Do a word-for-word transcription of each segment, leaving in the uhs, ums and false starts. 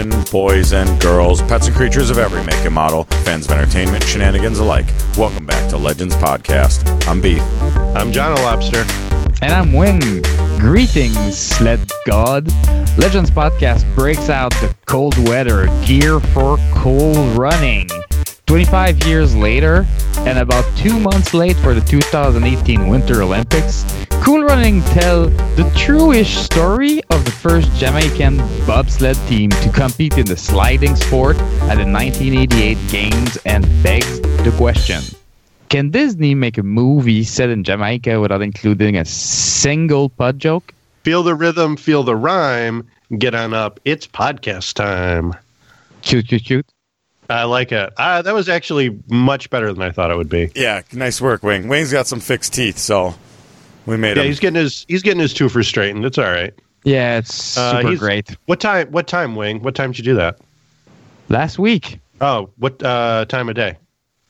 women, boys and girls, pets and creatures of every make and model, fans of entertainment, shenanigans alike. Welcome back to Legends Podcast. I'm B. I'm John Lobster. And I'm Wing. Greetings, sled god. Legends Podcast breaks out the cold weather gear for cool running. twenty-five years later, and about two months late for the two thousand eighteen Winter Olympics, Cool Running tell the true-ish story of the first Jamaican bobsled team to compete in the sliding sport at the nineteen eighty-eight Games and begs the question, can Disney make a movie set in Jamaica without including a single pud joke? Feel the rhythm, feel the rhyme, get on up. It's podcast time. Shoot, shoot, shoot. I like it. Uh, that was actually much better than I thought it would be. Yeah, nice work, Wing. Wing's got some fixed teeth, so we made yeah, him. he's getting his he's getting his tooth straightened. It's all right. Yeah, it's super uh, great. What time? What time, Wing? What time did you do that? Last week. Oh, what uh, time of day?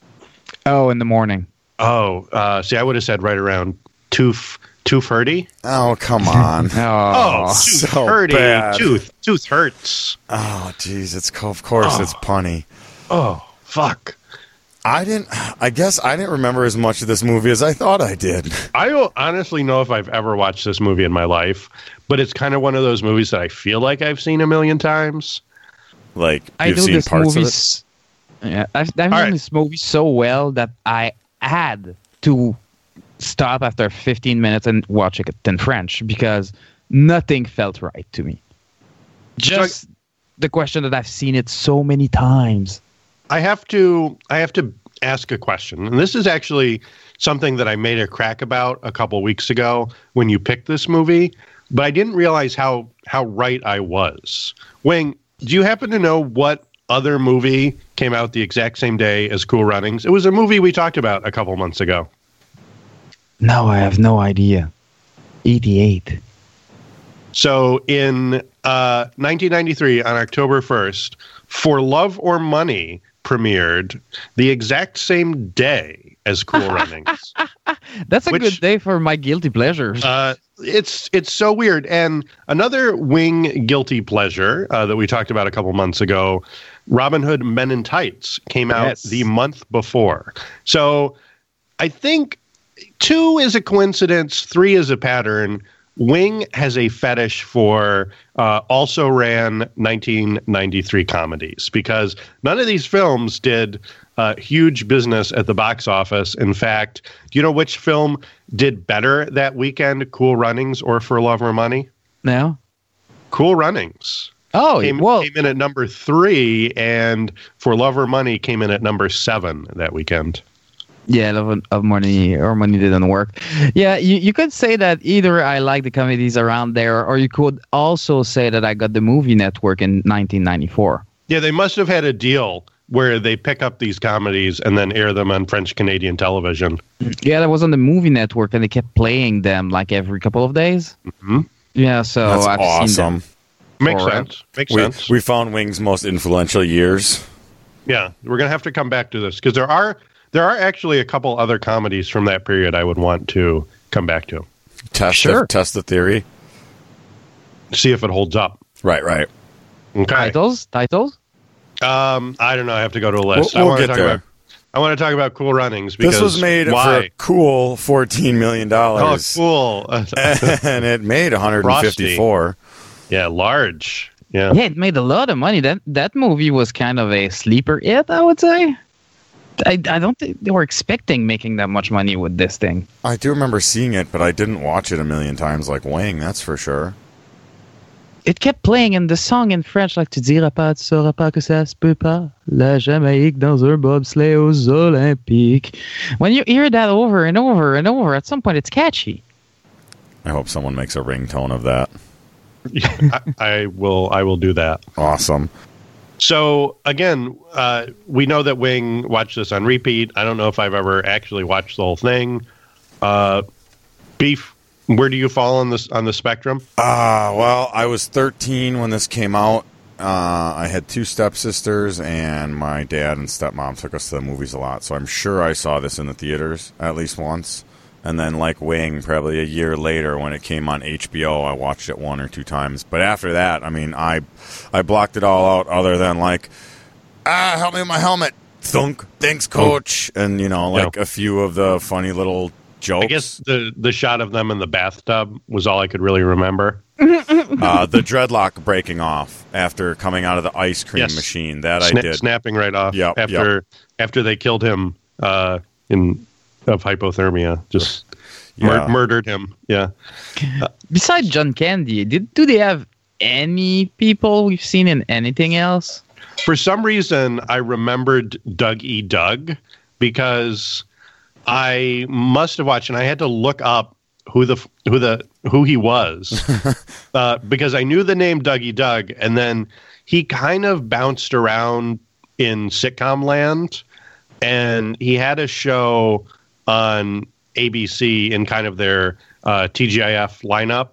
Oh, in the morning. Oh, uh, see, I would have said right around two two thirty. Oh, come on. Oh, Oh, tooth so hurty. bad. Tooth tooth hurts. Oh, jeez, it's of course Oh. it's punny. Oh, fuck. I didn't. I guess I didn't remember as much of this movie as I thought I did. I don't honestly know if I've ever watched this movie in my life, but it's kind of one of those movies that I feel like I've seen a million times. Like I you've know seen this parts movie. of it. Yeah, I've, I've known right. this movie so well that I had to stop after fifteen minutes and watch it in French because nothing felt right to me. Just the question that I've seen it so many times. I have to I have to ask a question. And this is actually something that I made a crack about a couple weeks ago when you picked this movie, but I didn't realize how how right I was. Wing, do you happen to know what other movie came out the exact same day as Cool Runnings? It was a movie we talked about a couple months ago. No, I have no idea. eighty-eight. So in uh, nineteen ninety-three, on October first, For Love or Money premiered the exact same day as Cool Runnings. That's a Which- good day for my guilty pleasures. Uh, it's it's so weird. And another Wing guilty pleasure uh, that we talked about a couple months ago, Robin Hood Men in Tights came out Yes. the month before. So I think two is a coincidence, three is a pattern. Wing has a fetish for uh, also ran nineteen ninety-three comedies because none of these films did uh, huge business at the box office. In fact, do you know which film did better that weekend, Cool Runnings or For Love or Money? no? Cool Runnings Oh, came, well, came in at number three, and For Love or Money came in at number seven that weekend. yeah, Love of Money or Money didn't work. Yeah, you, you could say that either I like the comedies around there, or you could also say that I got the movie network in nineteen ninety-four. Yeah, they must have had a deal where they pick up these comedies and then air them on French Canadian television. Yeah, that was on the movie network, and they kept playing them like every couple of days. Mm-hmm. Yeah, so That's I've seen them. awesome. Makes Or- sense. Makes We, sense. we found Wing's most influential years. Yeah, we're gonna have to come back to this because there are there are actually a couple other comedies from that period I would want to come back to, Test Sure. the, test the theory. see if it holds up. Right, right. Okay. Titles? Titles? Um, I don't know. I have to go to a list. We'll- I we'll want to get talk there. about. I want to talk about Cool Runnings because This was made why? for a cool fourteen million Oh, dollars. cool. And it made one hundred fifty-four. Yeah, large. Yeah. Yeah, it made a lot of money. That that movie was kind of a sleeper hit, I would say. I, I don't think they were expecting making that much money with this thing. I do remember seeing it, but I didn't watch it a million times like Wing, that's for sure. It kept playing in the song in French, like Tu diras pas, tu sauras pas que ça se peut pas. La Jamaïque dans un bobsleigh aux Olympiques. When you hear that over and over and over, at some point it's catchy. I hope someone makes a ringtone of that. I, I will. I will do that. Awesome. So again, uh, we know that Wing watched this on repeat. I don't know if I've ever actually watched the whole thing. Uh, Beef, where do you fall on this on the spectrum? Uh, well, I was thirteen when this came out. Uh, I had two stepsisters, and my dad and stepmom took us to the movies a lot. So I'm sure I saw this in the theaters at least once. And then, like Wing, probably a year later when it came on H B O, I watched it one or two times. But after that, I mean, I I blocked it all out other than, like, ah, help me with my helmet. Thunk. Thanks, coach. And, you know, like yeah. a few of the funny little jokes. I guess the, the shot of them in the bathtub was all I could really remember. uh, the dreadlock breaking off after coming out of the ice cream yes. machine. That Sna- I did. Snapping right off yep, after yep. after they killed him uh, in of hypothermia. Just yeah. mur- murdered him. Yeah. Uh, Besides John Candy, did do they have any people we've seen in anything else? For some reason, I remembered Doug E. Doug because I must have watched, and I had to look up who the who the who he was uh, because I knew the name Doug E. Doug, and then he kind of bounced around in sitcom land, and he had a show on A B C in kind of their uh, T G I F lineup,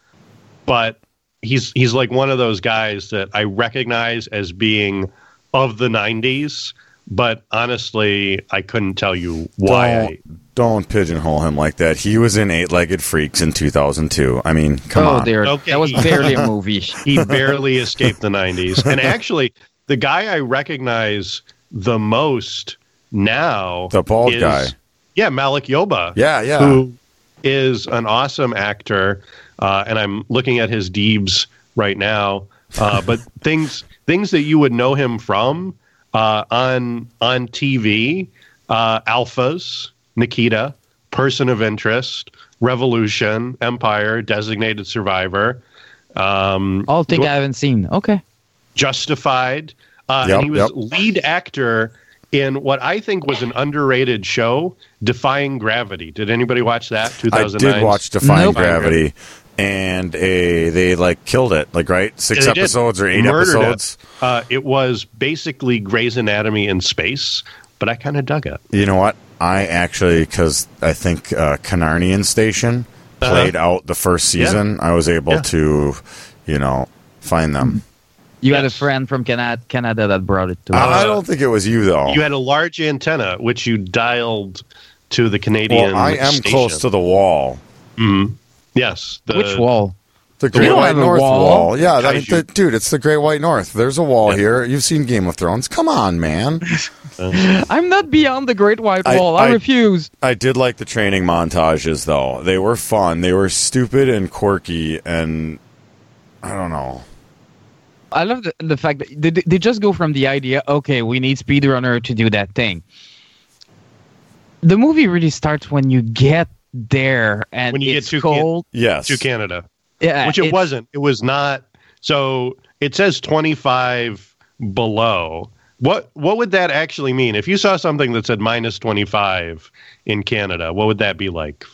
but he's he's like one of those guys that I recognize as being of the nineties, but honestly, I couldn't tell you why. Don't, I, don't pigeonhole him like that. He was in Eight-Legged Freaks in two thousand two. I mean, come oh, on. Dear. Okay. That was barely a movie. He barely escaped the nineties. And actually, the guy I recognize the most now... The bald is, guy. Yeah, Malik Yoba. Yeah, yeah. Who is an awesome actor. Uh, and I'm looking at his Deebs right now. Uh, but things things that you would know him from uh, on on T V, uh, Alphas, Nikita, Person of Interest, Revolution, Empire, Designated Survivor. Um, All things I haven't seen. Okay. Justified. Uh, yep, and he was yep. lead actor in what I think was an underrated show, Defying Gravity. Did anybody watch that? two thousand nine I did watch Defying nope. Gravity, and a, they like killed it. Like right, six They episodes did. or eight Murdered episodes. It. Uh, it was basically Grey's Anatomy in space, but I kind of dug it. You know what? I actually, because I think uh, Canarnian Station played uh-huh. out the first season. Yeah. I was able yeah. to, you know, find them. You yes. had a friend from Canada, Canada that brought it to uh, us. I don't think it was you, though. You had a large antenna, which you dialed to the Canadian Well, I am station. close to the wall. Mm-hmm. Yes. The, Which wall? The Great White North wall. wall. Yeah, I mean, the, dude, it's the Great White North. There's a wall yeah. here. You've seen Game of Thrones. Come on, man. I'm not beyond the Great White Wall. I, I, I refuse. I did like the training montages, though. They were fun. They were stupid and quirky, and I don't know. I love the, the fact that they, they just go from the idea, okay, we need speedrunner to do that thing. The movie really starts when you get there and when you it's get to cold. Can- yes. to Canada. Yeah, Which it wasn't. It was not. So it says twenty-five below. What what would that actually mean? If you saw something that said minus twenty-five in Canada, what would that be like?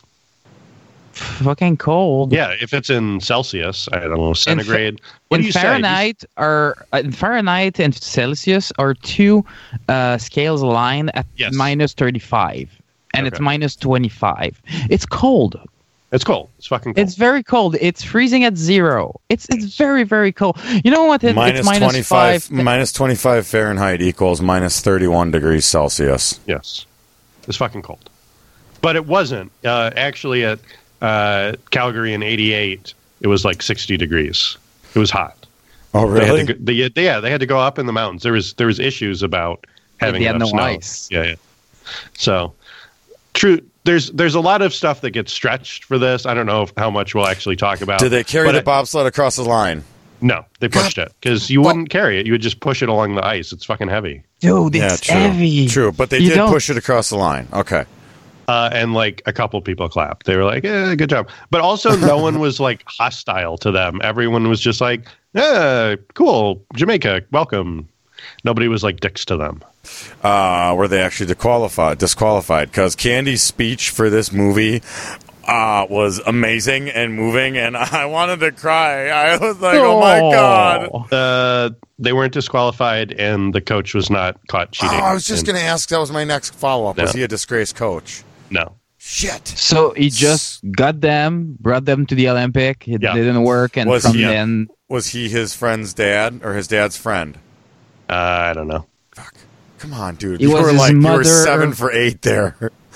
Fucking cold. Yeah, if it's in Celsius, I don't know, centigrade. In, fa- what in do you Fahrenheit say? are uh, in Fahrenheit and Celsius are two uh, scales aligned at yes. minus thirty-five, and okay. it's minus twenty-five. It's cold. It's cold. It's fucking cold. It's very cold. It's freezing at zero. It's it's very, very cold. You know what? It, minus it's minus twenty-five, five. minus twenty-five Fahrenheit equals minus thirty-one degrees Celsius. Yes. It's fucking cold. But it wasn't. Uh, actually, at uh, Calgary in eighty-eight, it was like sixty degrees. It was hot. Oh, really? They had to go, they, yeah, they had to go up in the mountains. There was there was issues about having they had enough no snow. ice. Yeah, yeah. So, true. There's there's a lot of stuff that gets stretched for this. I don't know if, how much we'll actually talk about. Did they carry the I, bobsled across the line? No, they pushed God. it because you wouldn't carry it. You would just push it along the ice. It's fucking heavy. Dude, it's yeah, true. heavy. True, but they you did don't... push it across the line. Okay. Uh, and like a couple people clapped. They were like, eh, good job. But also no one was like hostile to them. Everyone was just like, yeah, cool. Jamaica, welcome. Nobody was like dicks to them. Uh, were they actually disqualified? Disqualified because Candy's speech for this movie uh, was amazing and moving, and I wanted to cry. I was like, "Oh, oh my god!" Uh, they weren't disqualified, and the coach was not caught cheating. Oh, I was just and, going to ask. That was my next follow up. No. Was he a disgraced coach? No. Shit. So he just got them, brought them to the Olympic. It yeah. didn't work, and was from he, then, was he his friend's dad or his dad's friend? Uh, I don't know. Fuck. Come on, dude. It You was were his like mother you were seven or... for eight there.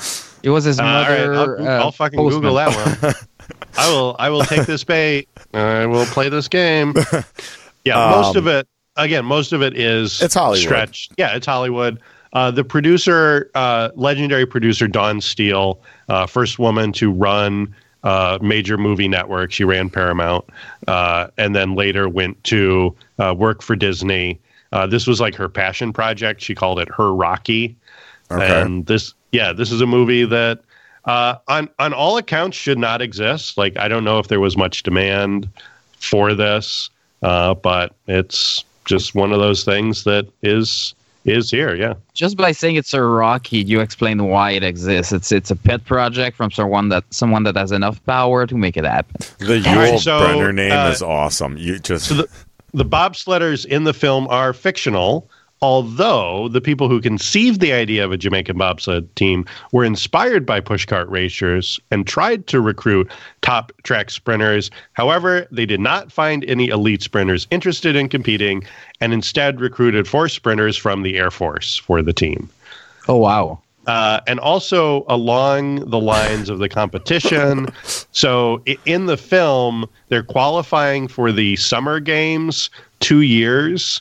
It was his Uh, all right, mother. I'll, uh, I'll fucking postman. Google that one. I will. I will take this bait. I will play this game. Yeah, Um, most of it. Again, most of it is It's Hollywood. stretched. Yeah, it's Hollywood. Uh, the producer, uh, legendary producer Dawn Steele, uh, first woman to run uh, major movie network. She ran Paramount, uh, and then later went to uh, work for Disney. Uh, this was like her passion project. She called it her Rocky. Okay. And this, yeah, this is a movie that, uh, on on all accounts, should not exist. Like, I don't know if there was much demand for this, uh, but it's just one of those things that is is here. Yeah. Just by saying it's a Rocky, you explain why it exists. It's it's a pet project from someone that someone that has enough power to make it happen. The All right, Yul so, Brenner name uh, is awesome. You just So the the bobsledders in the film are fictional, although the people who conceived the idea of a Jamaican bobsled team were inspired by pushcart racers and tried to recruit top track sprinters. However, they did not find any elite sprinters interested in competing and instead recruited four sprinters from the Air Force for the team. Oh wow. Uh, and also along the lines of the competition. So i- in the film, they're qualifying for the summer games two years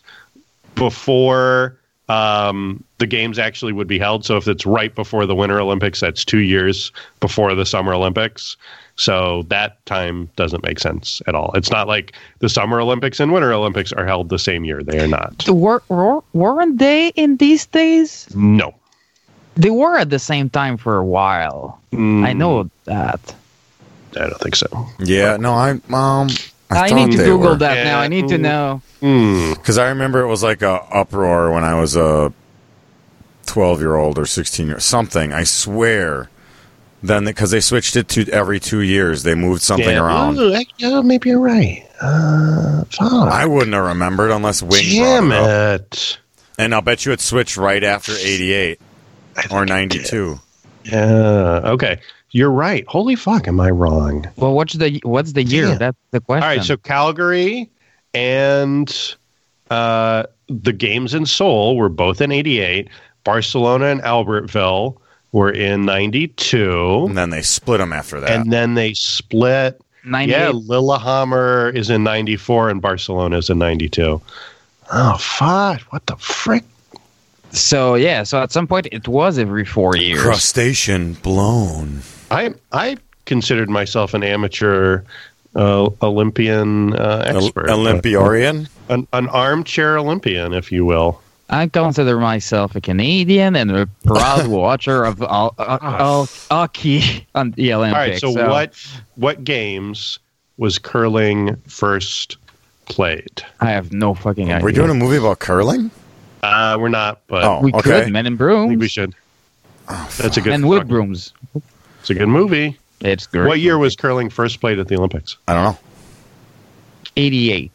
before um, the games actually would be held. So if it's right before the Winter Olympics, that's two years before the Summer Olympics. So that time doesn't make sense at all. It's not like the Summer Olympics and Winter Olympics are held the same year. They are not. Were, were, weren't they in these days? No. They were at the same time for a while. Mm, I know that. I don't think so. yeah. No, I um. I, I, thought need to they Google were. that now. I need to Yeah. know. Mm. Because I remember it was like a uproar when I was a twelve-year-old or sixteen-year something. I swear. Then because they switched it to every two years, they moved something Yeah. around. Ooh, I- yeah, maybe you're right. Uh, fuck. I wouldn't have remembered unless Wing Damn brought it up. it. And I'll bet you it switched right after eighty-eight I think or it did. ninety-two. Yeah. Okay. You're right. Holy fuck, am I wrong? Well, what's the what's the year? Yeah. That's the question. All right. So Calgary and uh, the games in Seoul were both in eighty-eight. Barcelona and Albertville were in ninety-two. And then they split them after that. And then they split. ninety-eight. Yeah, Lillehammer is in ninety-four and Barcelona is in ninety-two. Oh, fuck. What the frick? So yeah, so at some point it was every four years. Crustacean blown. I I considered myself an amateur uh, Olympian uh, expert. Olympiorian? An, an armchair Olympian, if you will. I consider myself a Canadian and a proud watcher of all, all, all hockey on the All Olympics. right, so, what what games was curling first played? I have no fucking idea. We're doing a movie about curling? Uh, we're not, but Oh. We okay. could Men in I think Brooms we should. That's a good. and Wood Brooms. It's a good movie. It's great. What year was curling first played at the Olympics? I don't know. eighty-eight.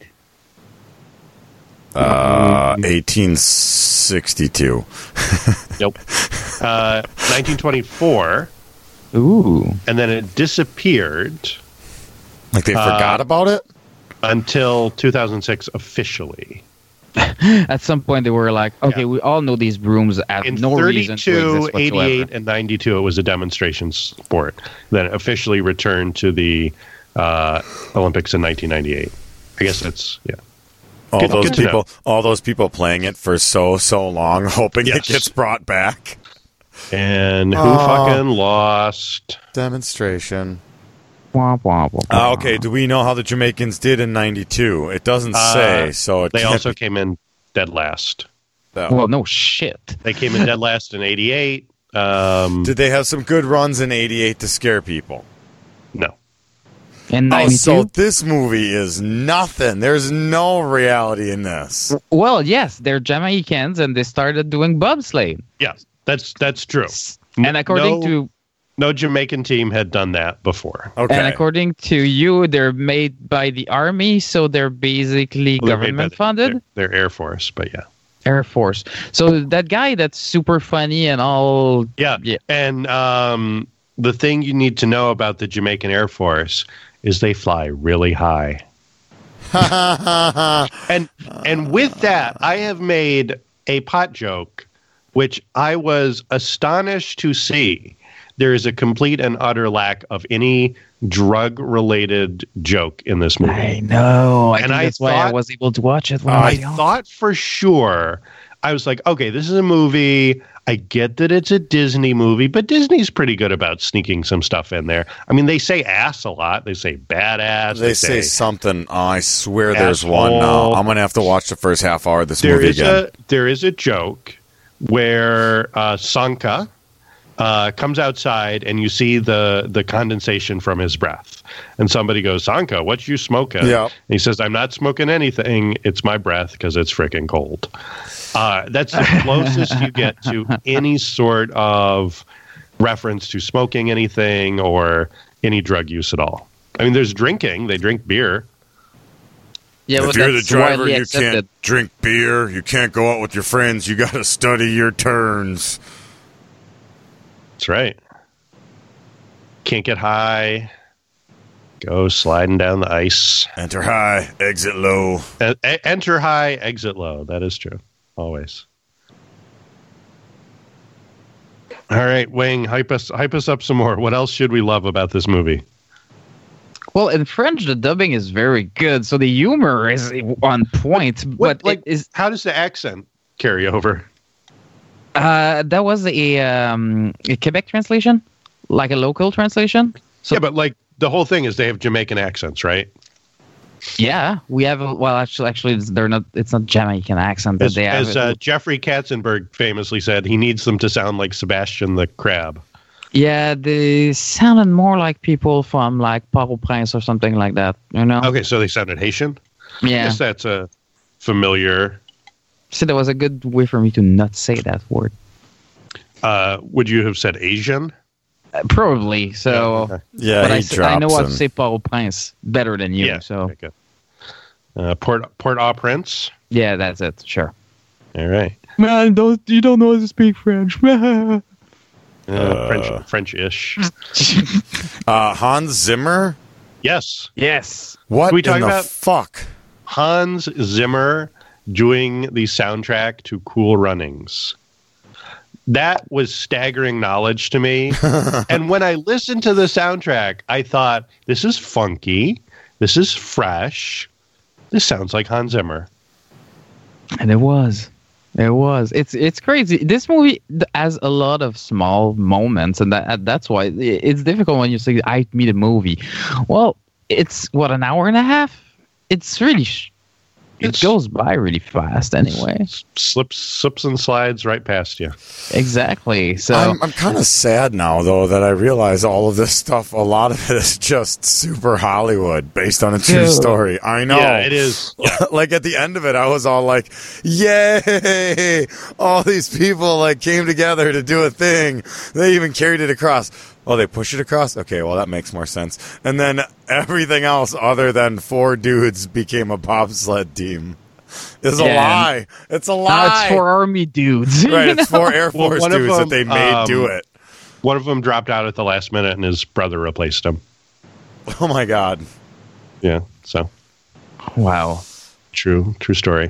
Uh, eighteen sixty-two. Nope. Uh, nineteen twenty-four, Ooh. and then it disappeared Like they Uh, forgot about it? until two thousand six officially. At some point they were like, okay, Yeah. we all know these brooms have In no reason to thirty-two, exist whatsoever. eighty-eight, and ninety-two, it was a demonstration sport. Then it officially returned to the uh, Olympics in nineteen ninety-eight. I guess that's, yeah. All Good- those good to know. people, all those people playing it for so so long, hoping Yes. it gets brought back. And who Oh. fucking lost? Demonstration. Wah, wah, wah, Uh, wah. okay, do we know how the Jamaicans did in ninety-two? It doesn't Uh, say, so it They can't also be came in dead last. that. Well, no shit. They came in dead last in eighty-eight. Um, Did they have some good runs in eighty-eight to scare people? no. In Oh, ninety-two? so this movie is nothing. There's no reality in this. Well, yes, they're Jamaicans and they started doing bobsleigh. Yes, that's that's true. And according no, to no Jamaican team had done that before. Okay. and according to you, they're made by the army, so they're basically Well, they're made by government the- funded. They're, they're Air Force, but yeah. Air Force. So that guy that's super funny and all. Yeah. Yeah. And um, the thing you need to know about the Jamaican Air Force is they fly really high. And and with that, I have made a pot joke, which I was astonished to see there is a complete and utter lack of any drug-related joke in this movie. I know. I And think I that's why I thought- was able to watch it. When I I was young. thought for sure, I was like, okay, this is a movie. I get that it's a Disney movie, but Disney's pretty good about sneaking some stuff in there. I mean, they say ass a lot. They say badass. They say something. Oh, I swear there's one now. Asshole. I'm gonna have to watch the first half hour of this there movie is again. a there is a joke where uh, Sanka uh, comes outside and you see the the condensation from his breath, and somebody goes, "Sanka, what you smoking?" Yeah. And he says, "I'm not smoking anything. It's my breath because it's freaking cold." Uh, that's the closest you get to any sort of reference to smoking anything or any drug use at all. I mean, there's drinking. They drink beer. Yeah, if but you're the that's driver, widely you accepted. can't drink beer. You can't go out with your friends. You got to study your turns. That's right. Can't get high. Go sliding down the ice. Enter high, exit low. E- e- enter high, exit low. That is true. Always. All right, Wing, hype us, hype us up some more. What else should we love about this movie? Well, in French, the dubbing is very good, so the humor is on point. What, but like, it is how does the accent carry over? uh, that was a, um, a Quebec translation, like a local translation. So yeah, but like the whole thing is they have Jamaican accents, right? yeah, we have. A, well, actually, actually, it's, they're not. It's not Jamaican accent, but As, they have. as uh, Jeffrey Katzenberg famously said, he needs them to sound like Sebastian the Crab. yeah, they sounded more like people from like Port-au-Prince or something like that. You know? Okay, so they sounded Haitian? I Yeah. guess that's a familiar. So that was a good way for me to not say that word. Uh, would you have said Asian? Uh, probably. So, Okay. Yeah, but he I, s- drops I know how to in. say Port-au-Prince better than you. Yeah. So Okay, good. Uh, Port Port au Prince. yeah, that's it. Sure. All right. Man, don't you don't know how to speak French? Uh, Uh. French French-ish. Uh, Hans Zimmer? Yes, yes. What Can we in talk the about- fuck? Hans Zimmer doing the soundtrack to Cool Runnings. That was staggering knowledge to me. And when I listened to the soundtrack, I thought, this is funky. This is fresh. This sounds like Hans Zimmer. And it was. It was. It's it's crazy. This movie th- has a lot of small moments, and that that's why i- it's difficult when you say I meet a movie. Well, it's what, an hour and a half. It's really sh- it It's- goes by really fast anyway. S- Slips, slips and slides right past you. Exactly. So I'm, I'm kind of sad now, though, that I realize all of this stuff, a lot of it is just super Hollywood based on a true Dude. story. I know. Yeah, it is. Yeah. Like at the end of it, I was all like, yay! All these people like came together to do a thing. They even carried it across. Oh, they push it across? Okay, well, that makes more sense. And then everything else other than four dudes became a bobsled team. It's a Yeah. lie. It's a now lie. it's for army dudes. you right, it's know? four Air Well, Force one of dudes them, that they made um, do it. One of them dropped out at the last minute, and his brother replaced him. Oh, my God. Yeah, so Wow. true, true story.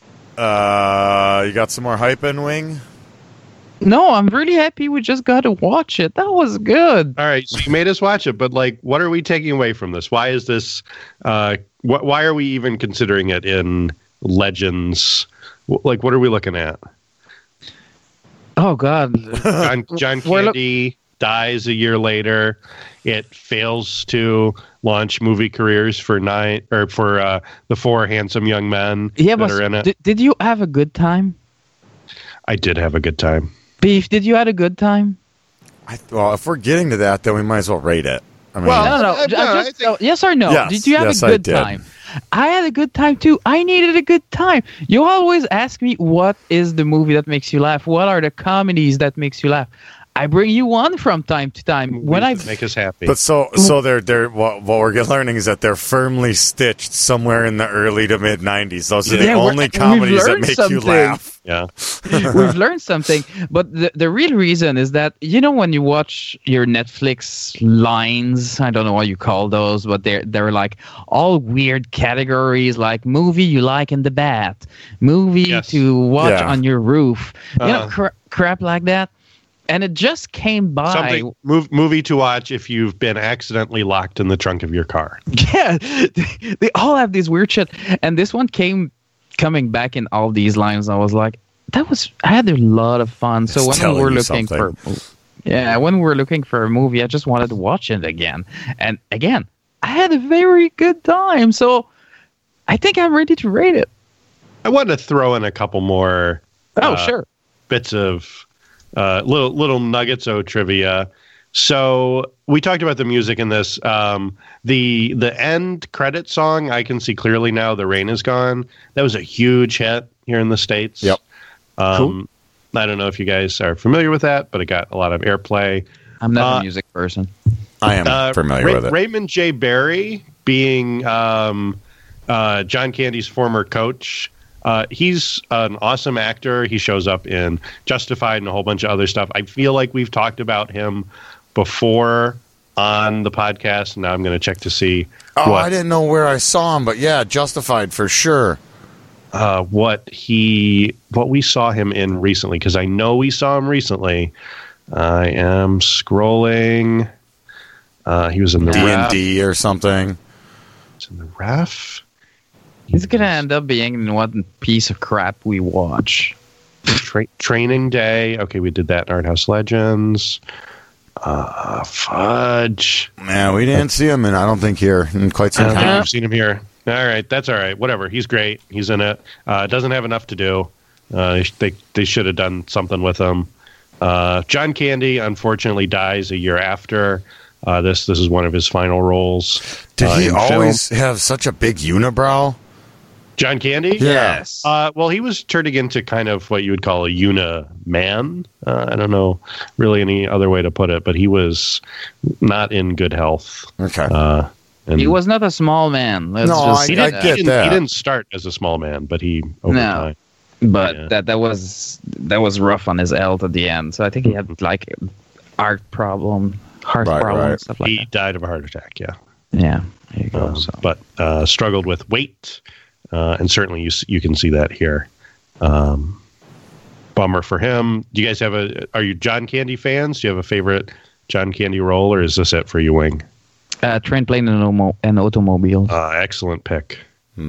Uh, you got some more hype in, Wing? No, I'm really happy we just got to watch it. That was good. All right, so you made us watch it, but like, what are we taking away from this? Why is this? Uh, wh- why are we even considering it in Legends? Wh- Like, what are we looking at? Oh God. John, John We're look- Candy dies a year later. It fails to launch movie careers for nine or for uh, the four handsome young men Yeah, that but are in it. did, did you have a good time? I did have a good time. Beef, did you have a good time? I, well, if we're getting to that, then we might as well rate it. I mean, Well, No, no, no. Uh, Ju- no, I just- think- no, yes or no? Yes, Did you have yes, a I good did. time? I had a good time too. I needed a good time. You always ask me, what is the movie that makes you laugh? What are the comedies that makes you laugh? I bring you one from time to time. When I Movies that make us happy. but so so they're they're what, what we're learning is that they're firmly stitched somewhere in the early to mid nineties. Those are the Yeah, we're- only we've comedies that learned make you something. laugh. yeah, we've learned something, but the the real reason is that, you know, when you watch your Netflix lines, I don't know what you call those, but they're they're like all weird categories, like movie you like in the bath, movie Yes. to watch Yeah. on your roof, you know, Uh-huh. cra- crap like that. and it just came by. Something move, movie to watch if you've been accidentally locked in the trunk of your car. Yeah, they, they all have this weird shit, and this one came coming back in all these lines. I was like, that was I had a lot of fun. So It's when we were telling you looking something. for, yeah, when we were looking for a movie, I just wanted to watch it again, and again, I had a very good time. So I think I'm ready to rate it. I wanted to throw in a couple more. Oh, uh, sure. Bits of uh, little little nuggets of trivia. So we talked about the music in this. Um, the the end credit song, I Can See Clearly Now, The Rain Is Gone. That was a huge hit here in the States. Yep. Um, Cool. I don't know if you guys are familiar with that, but it got a lot of airplay. I'm not uh, a music person. I am Uh, familiar Ra- with it. Raymond J. Barry, being um, uh, John Candy's former coach, uh, he's an awesome actor. He shows up in Justified and a whole bunch of other stuff. I feel like we've talked about him before on the podcast. Now I'm going to check to see Oh, what, I didn't know where I saw him, but yeah, Justified for sure. uh, what he what we saw him in recently, because I know we saw him recently. I am scrolling. Uh, he was in the D and Ref. D or something. He's in the Ref. He's gonna end up being in one piece of crap we watch. Tra- Training Day. Okay, we did that in Art House Legends. Uh, fudge. Man, we didn't see him, and I don't think here in quite I some don't think time. we've seen him here. All right, that's all right. Whatever. He's great. He's in it. Uh, doesn't have enough to do. Uh, they they should have done something with him. Uh, John Candy unfortunately dies a year after uh, this. This is one of his final roles. Did uh, he in always film. have such a big unibrow? John Candy? Yeah. Yes. Uh, well, he was turning into kind of what you would call a uni-man. Uh, I don't know really any other way to put it, but he was not in good health. Okay. Uh, and He was not a small man. Let's No, just I- say He I didn't, that. he, get didn't, that. he didn't start as a small man, but he over No. time. But Yeah. that that was that was rough on his health at the end. So I think he had like heart problem, heart Right, problem, right. and stuff like He that. died of a heart attack. Yeah. Yeah, there you go. Um, so. but uh, struggled with weight, uh, and certainly you s- you can see that here. Um, bummer for him. Do you guys have a? Are you John Candy fans? Do you have a favorite John Candy role, or is this it for you, Wing? Uh, train, plane, and, homo- and automobile. Uh, excellent pick.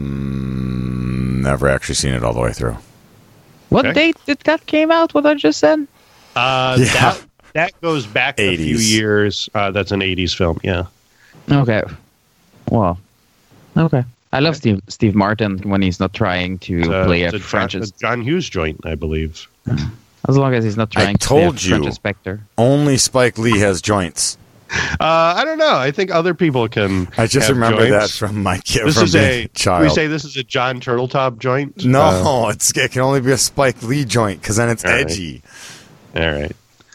Mm, never actually seen it all the way through. what okay. date did that came out? What I just said? Uh, Yeah. that that goes back a few eighties. years. Uh, that's an eighties film. Yeah. Okay. Well, okay. I love Steve Steve Martin when he's not trying to It's a- play it's a, a French. John, a John Hughes joint, I believe. As long as he's not I trying to play a told you. French inspector. Only Spike Lee has joints. Uh, I don't know. I think other people can. I just have remember that joints. from my kid, This from is being a. a child. We say this is a John Turtletop joint. no, Uh, it's, it can only be a Spike Lee joint because then it's All right. edgy. all right.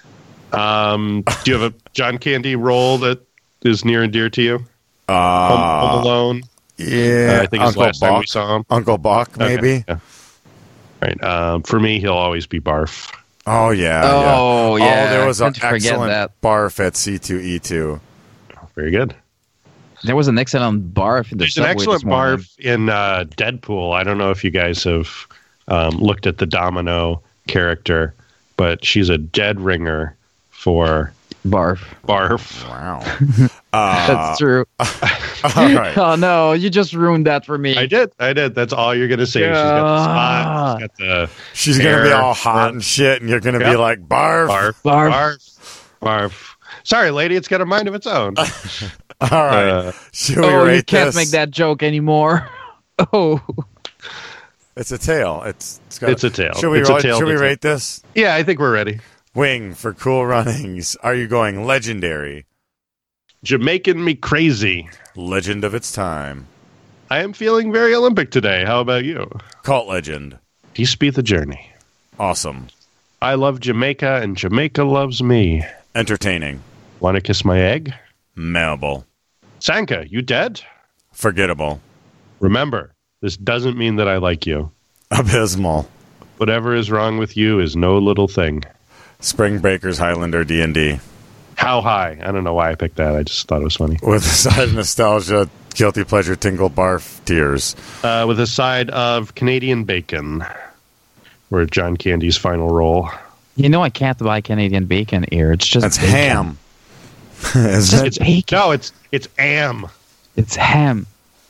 Um, do you have a John Candy role that is near and dear to you? Home, Uh, Home Alone. yeah, Uh, I think it's Uncle last time we Buck. saw him. Uncle Buck, Okay, maybe. yeah. All right. Um, for me, he'll always be Barf. Oh yeah. Oh, yeah. yeah. Oh, there was an Don't forget excellent that. barf at C two E two. Very good. There was an excellent barf in the There's an subway excellent this morning. barf in uh, Deadpool. I don't know if you guys have um, looked at the Domino character, but she's a dead ringer for Barf. Barf. Wow. Uh, That's true. all right. Oh no, you just ruined that for me. I did. I did. That's all you're going to say. She's got the spot. She's got the She's gonna be hair. all hot and shit, and you're gonna be Yep. like barf. Barf. Barf. Barf. Barf. Sorry, lady. It's got a mind of its own. All right. Uh, Should we Oh, rate you can't this? make that joke anymore. Oh, It's a tail. It's it's, got It's a tail. Should we It's a ro- tail Should we that's- rate this? yeah, I think we're ready. Wing for Cool Runnings. Are you going legendary? Jamaican me crazy. Legend of its time. I am feeling very Olympic today. How about you? Cult legend. Peace be the journey. Awesome. I love Jamaica and Jamaica loves me. Entertaining. Want to kiss my egg? Memorable. Sanka, you dead? Forgettable. Remember, this doesn't mean that I like you. Abysmal. Whatever is wrong with you is no little thing. Spring Breakers Highlander D and D. How high? I don't know why I picked that. I just thought it was funny. With a side of nostalgia, guilty pleasure, tingle, barf, tears. Uh, with a side of Canadian bacon, where John Candy's final role. You know I can't buy Canadian bacon here. It's just That's bacon. ham. It's just It's bacon. no, it's it's am. It's ham.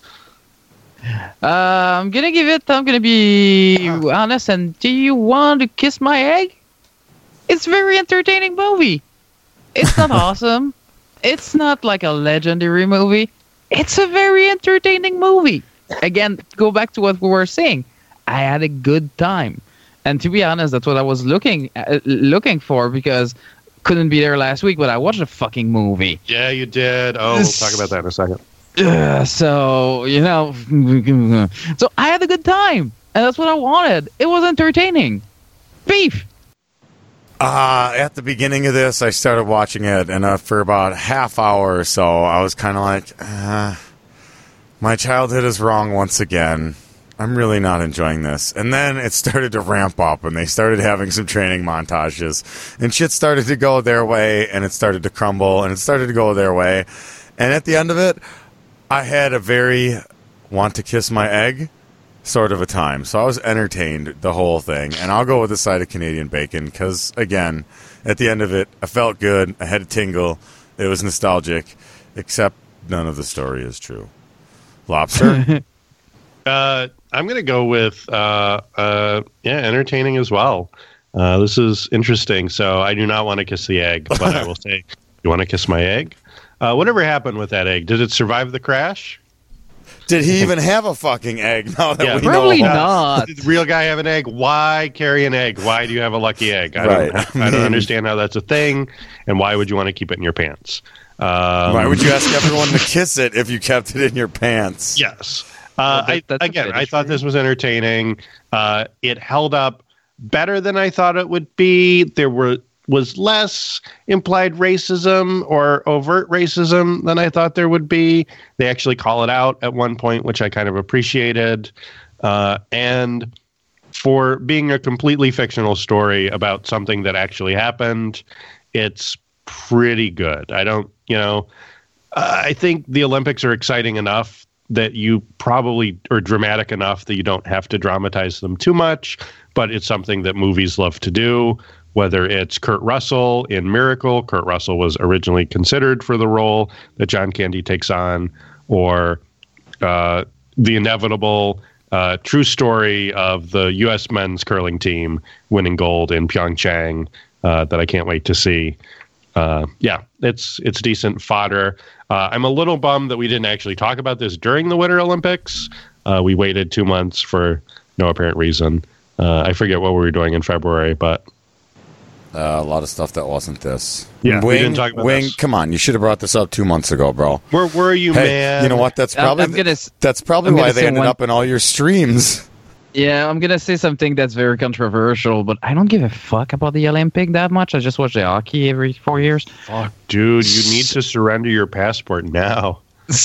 Uh, I'm gonna give it. I'm gonna be honest. And do you want to kiss my egg? It's a very entertaining movie. It's not awesome. It's not like a legendary movie. It's a very entertaining movie. Again, go back to what we were saying. I had a good time, and to be honest, that's what I was looking uh, looking for because couldn't be there last week. But I watched a fucking movie. Yeah, you did. Oh, we'll talk about that in a second. Uh, so, you know, so I had a good time, and that's what I wanted. It was entertaining. Beef. Uh, at the beginning of this, I started watching it, and uh, for about a half hour or so, I was kind of like, uh, my childhood is wrong once again. I'm really not enjoying this. And then it started to ramp up, and they started having some training montages, and shit started to go their way, and it started to crumble, and it started to go their way. And at the end of it, I had a very want to kiss my egg sort of a time. So I was entertained the whole thing. And I'll go with the side of Canadian bacon because, again, at the end of it, I felt good. I had a tingle. It was nostalgic, except none of the story is true. Lobster? Uh, I'm going to go with, uh, uh, yeah, entertaining as well. Uh, this is interesting. So I do not want to kiss the egg, but I will say, you want to kiss my egg? Uh, whatever happened with that egg? Did it survive the crash? Did he even have a fucking egg now that Yeah, we Probably know? not. Did the real guy have an egg? Why carry an egg? Why do you have a lucky egg? I Right. don't, I don't understand how that's a thing, and why would you want to keep it in your pants? Um, Why would you ask everyone to kiss it if you kept it in your pants? Yes. Uh, Well, that- I, that's a again, I fetish thought for this was entertaining. Uh, it held up better than I thought it would be. There were was less implied racism or overt racism than I thought there would be. They actually call it out at one point, which I kind of appreciated. Uh, and for being a completely fictional story about something that actually happened, it's pretty good. I don't, you know, uh, I think the Olympics are exciting enough that you probably are dramatic enough that you don't have to dramatize them too much, but it's something that movies love to do. Whether it's Kurt Russell in Miracle, Kurt Russell was originally considered for the role that John Candy takes on, or uh, the inevitable uh, true story of the U S men's curling team winning gold in Pyeongchang uh, that I can't wait to see. Uh, yeah, it's it's decent fodder. Uh, I'm a little bummed that we didn't actually talk about this during the Winter Olympics. Uh, we waited two months for no apparent reason. Uh, I forget what we were doing in February, but Uh, a lot of stuff that wasn't this. Yeah, we Wing, didn't talk about Wing, this. come on, you should have brought this up two months ago, bro. where were you, Hey, man? you know what? That's I'm- probably I'm gonna s- that's probably I'm why gonna they say ended one- up in all your streams. Yeah, I'm gonna say something that's very controversial, but I don't give a fuck about the Olympic that much. I just watch the hockey every four years. Fuck, dude, you need to surrender your passport now.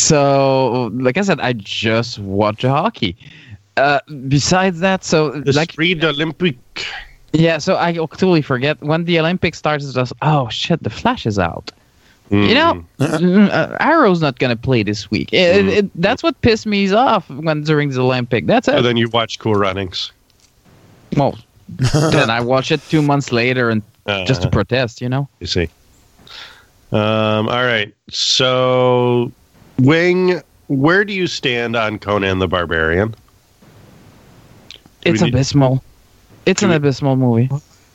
So, like I said, I just watch the hockey. Uh, besides that, so The like Street Olympic. yeah, so I totally forget when the Olympics starts. It's just oh shit, the Flash is out. You know, uh, Arrow's not gonna play this week. It, it, it, that's what pissed me off when during the Olympic. That's it. And then you watch Cool Runnings. Well, then I watch it two months later and just to Uh, protest. You know. You see. Um, all right. So, Wing, where do you stand on Conan the Barbarian? Do It's we need- abysmal. It's do an we- abysmal movie.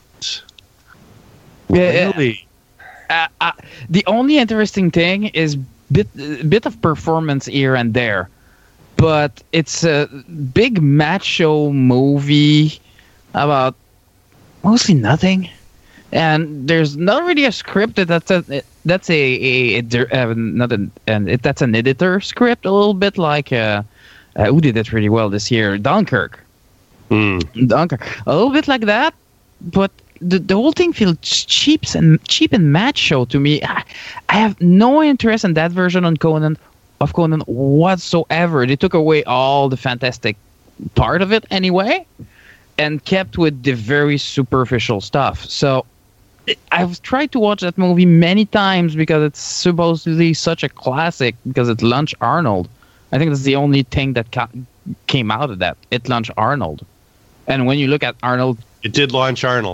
Yeah, yeah. Really? Uh, uh, the only interesting thing is bit bit of performance here and there, but it's a big macho movie about mostly nothing, and there's not really a script. That that's a that's a, a, a dir- uh, not an and it, that's an editor script, a little bit like uh, uh, who did it really well this year, Dunkirk. Hmm. Dunkirk, a little bit like that, but the, the whole thing feels cheap and cheap and macho to me. I, I have no interest in that version on Conan of Conan whatsoever. They took away all the fantastic part of it anyway, and kept with the very superficial stuff. So it, I've tried to watch that movie many times because it's supposedly such a classic because it's Lunch Arnold. I think that's the only thing that ca- came out of that. It launched Arnold. And when you look at Arnold, It did launch Arnold.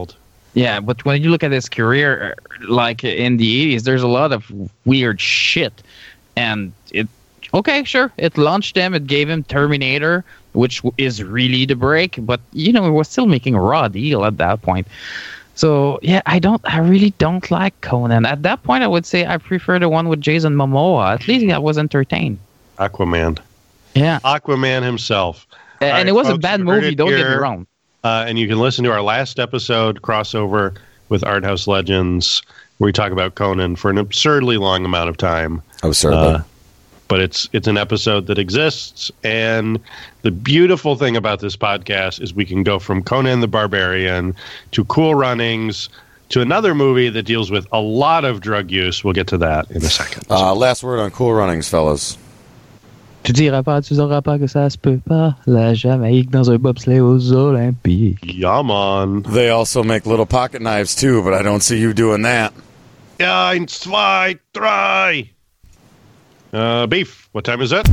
Yeah, but when you look at his career, like in the eighties, there's a lot of weird shit, and it. Okay, sure. It launched him. It gave him Terminator, which is really the break. But you know, it was still making a raw deal at that point. So yeah, I don't. I really don't like Conan. At that point, I would say I prefer the one with Jason Momoa. At least I was entertained. Aquaman. Yeah, Aquaman himself. and right, it was folks, a bad you heard movie. it Don't get me here. wrong. Uh, and you can listen to our last episode crossover with Art House Legends, where we talk about Conan for an absurdly long amount of time. Absurdly. Uh, but it's it's an episode that exists, and the beautiful thing about this podcast is we can go from Conan the Barbarian to Cool Runnings to another movie that deals with a lot of drug use. We'll get to that in a second. Uh, last word on Cool Runnings, fellas. Tu diras pas, tu sauras pas que ça se peut pas. La Jamaïque dans un bobsleigh aux Olympiques. Yeah, man. They also make little pocket knives too, but I don't see you doing that. Eins, zwei, drei. Uh, beef. What time is it?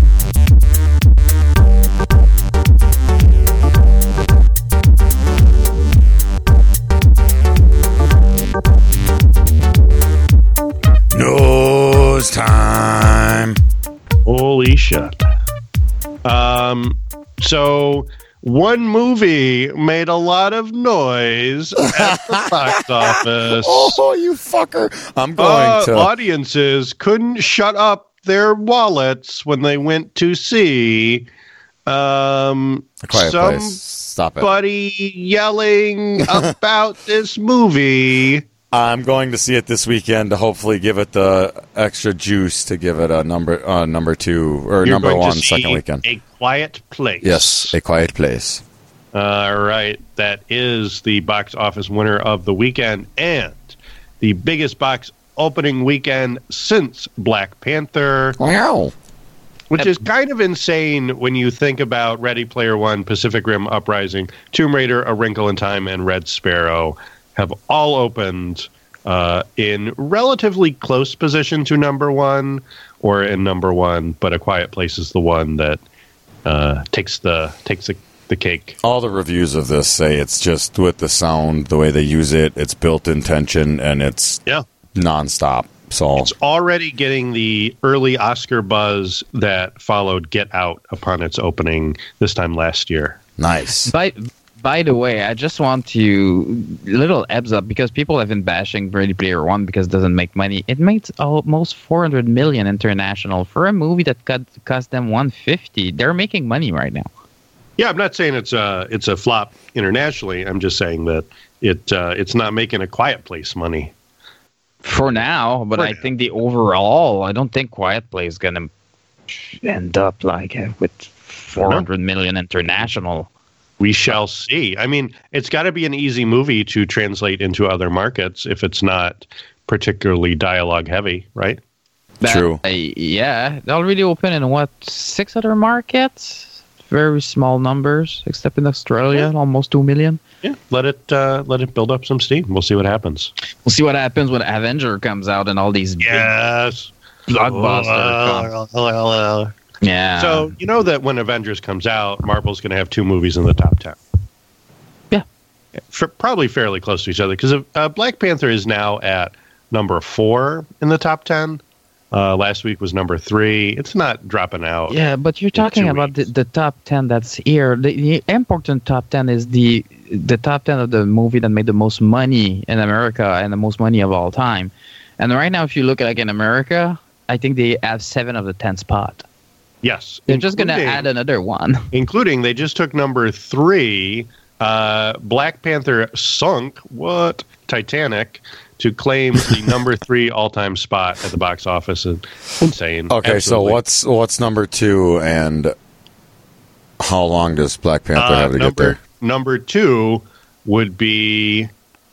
Nose time. Holy shit. Um, so one movie made a lot of noise at the box office. Oh, you fucker. I'm going Uh, to. audiences couldn't shut up their wallets when they went to see um, A Quiet somebody Place. Stop it. yelling about this movie. I'm going to see it this weekend to hopefully give it the extra juice to give it a number uh, number two or You're number going one to see second weekend. A Quiet Place. Yes, A Quiet Place. All right. That is the box office winner of the weekend and the biggest box opening weekend since Black Panther, Wow. which is kind of insane when you think about Ready Player One, Pacific Rim Uprising, Tomb Raider, A Wrinkle in Time, and Red Sparrow have all opened uh, in relatively close position to number one or in number one, but A Quiet Place is the one that uh, takes the takes the, the cake. All the reviews of this say it's just with the sound, the way they use it, it's built-in tension, and it's Yeah. nonstop. So It's already getting the early Oscar buzz that followed Get Out upon its opening this time last year. nice. By by the way, I just want to little heads up because people have been bashing Ready Player One because it doesn't make money. It made almost four hundred million international for a movie that could cost them one fifty. They're making money right now. Yeah, I'm not saying it's a it's a flop internationally. I'm just saying that it uh, it's not making A Quiet Place money. For now, but For I now. think the overall, I don't think Quiet Place is gonna end up like uh, with four hundred million international. We shall see. I mean, it's got to be an easy movie to translate into other markets if it's not particularly dialogue heavy, right? That- True. uh, yeah, they'll already open in what six other markets? Very small numbers, except in Australia, almost two million. Yeah, let it uh, let it build up some steam. We'll see what happens. We'll see what happens when Avenger comes out and all these Yes, big blockbusters come. Yeah. So you know that when Avengers comes out, Marvel's going to have two movies in the top ten. Yeah. For, probably fairly close to each other because uh, Black Panther is now at number four in the top ten. Uh, last week was number three. It's not dropping out. yeah, but you're talking two about the, weeks. the top ten that's here. The, the important top ten is the the top ten of the movie that made the most money in America and the most money of all time. And right now, if you look at like in America, I think they have seven of the ten spot. Yes. They're just going to including- add another one. including they just took number three. Uh, Black Panther sunk what Titanic to claim the number three all-time spot at the box office. Insane. Okay, Absolutely. so what's what's number two, and how long does Black Panther Uh, have to number, get there Number two would be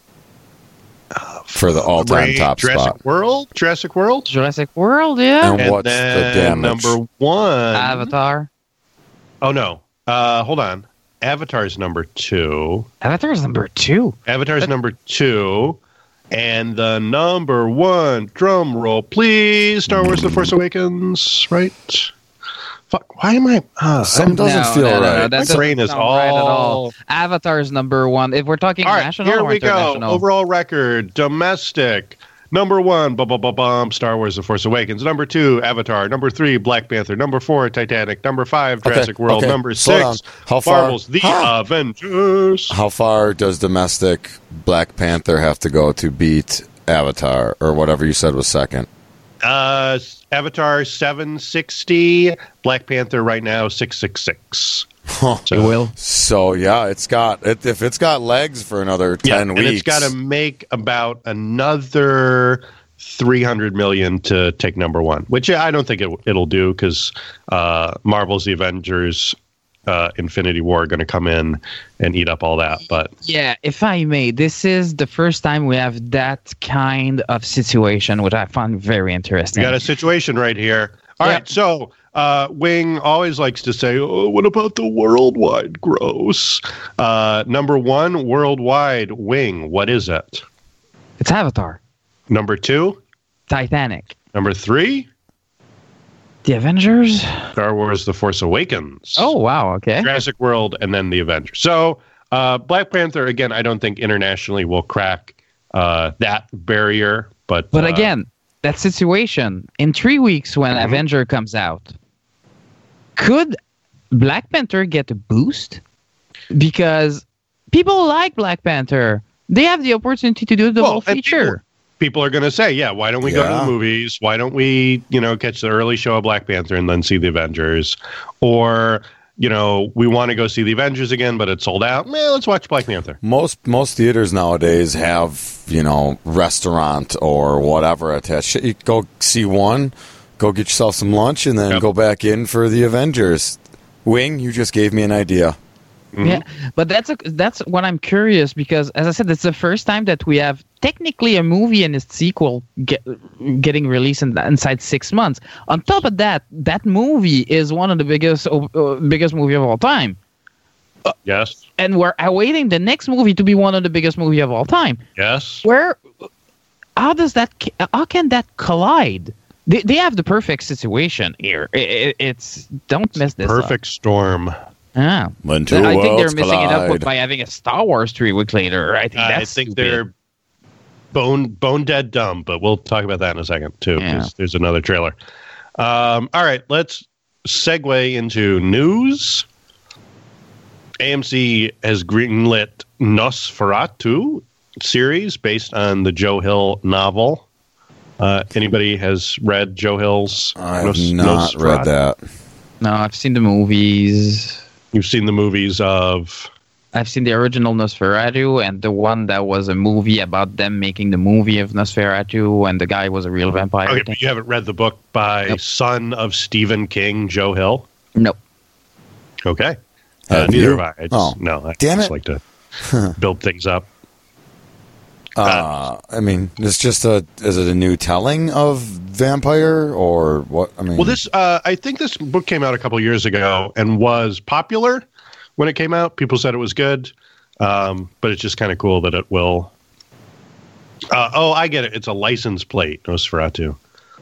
for the all-time Ray- top Jurassic spot? World. Jurassic World. Jurassic World, yeah. And And what's the then damage? number one. Avatar. Oh no. Uh, hold on. Avatar's number two. Avatar is number two. Avatar's number two. And the number one, drum roll, please, Star Wars The Force Awakens, right? Fuck, why am I? Uh, Something doesn't No, feel no, no, right. no, that My doesn't brain is sound right at all. all. Avatar is number one. If we're talking All right, national here or we go. international, Overall record: domestic. Number one, bum, bum, bum, bum, Star Wars: The Force Awakens. Number two, Avatar. Number three, Black Panther. Number four, Titanic. Number five, Jurassic Okay, World. okay. Number Slow down. six, How far- Marvel's The Huh. Avengers. How far does domestic Black Panther have to go to beat Avatar or whatever you said was second? Uh, Avatar seven sixty. Black Panther right now six sixty-six. Huh. you will. So yeah, it's got it, if it's got legs for another Yeah, ten and weeks. it's got to make about another three hundred million to take number one, which I don't think it, it'll do because uh, Marvel's The Avengers, uh, Infinity War are going to come in and eat up all that. But Yeah, if I may, this is the first time we have that kind of situation, which I find very we interesting. got a situation right here. All Yeah. right, so uh, Wing always likes to say, "Oh, what about the worldwide gross?" Uh, number one, worldwide, Wing. What is it? It's Avatar, Number two, Titanic, number three, The Avengers. Star Wars: The Force Awakens. Oh wow, okay. Jurassic World, and then The Avengers. So uh, Black Panther, again, I don't think internationally will crack uh, that barrier. But But uh, again, that situation in three weeks when Mhm. Avenger comes out, could Black Panther get a boost? Because people like Black Panther. They have the opportunity to do the Well, whole and feature. people are going to say, yeah, why don't we go to Yeah. the movies? Why don't we, you know, catch the early show of Black Panther and then see The Avengers? Or, you know, we want to go see The Avengers again, but it's sold out. Man, let's watch Black Panther. Most most theaters nowadays have, you know, restaurant or whatever attached. Shit, you go see one, go get yourself some lunch, and then Yep. go back in for the Avengers. Wing, you just gave me an idea. Yeah, but that's a, that's what I'm curious because, as I said, it's the first time that we have technically a movie and its sequel get, getting released in, inside six months. On top of that, that movie is one of the biggest uh, biggest movie of all time, Yes. and we're awaiting the next movie to be one of the biggest movie of all time. Yes. Where, how does that? How can that collide? They they have the perfect situation here. It, it, it's don't mess this up. Perfect storm. Yeah. When two I think they're worlds missing it up collide. with, by having a Star Wars three weeks later. I think Uh, that's I think stupid. they're bone bone dead dumb, but we'll talk about that in a second too, because Yeah. there's another trailer. Um, all right, let's segue into news. A M C has greenlit Nosferatu series based on the Joe Hill novel. Uh, anybody has read Joe Hill's? I have Nos- not read Nosferatu? that. No, I've seen the movies. You've seen the movies of. I've seen the original Nosferatu and the one that was a movie about them making the movie of Nosferatu, and the guy was a real vampire. Okay, thing. but you haven't read the book by Nope. son of Stephen King, Joe Hill. No. Okay. Uh, Have neither you? have I. I just, Oh, no, I damn just it. like to build things up. Uh, I mean, it's just a. Is it a new telling of vampire or what? I mean, Well, this uh, I think this book came out a couple years ago and was popular when it came out. People said it was good, um, but it's just kind of cool that it will. Uh, oh, I get it. It's a license plate, Nosferatu.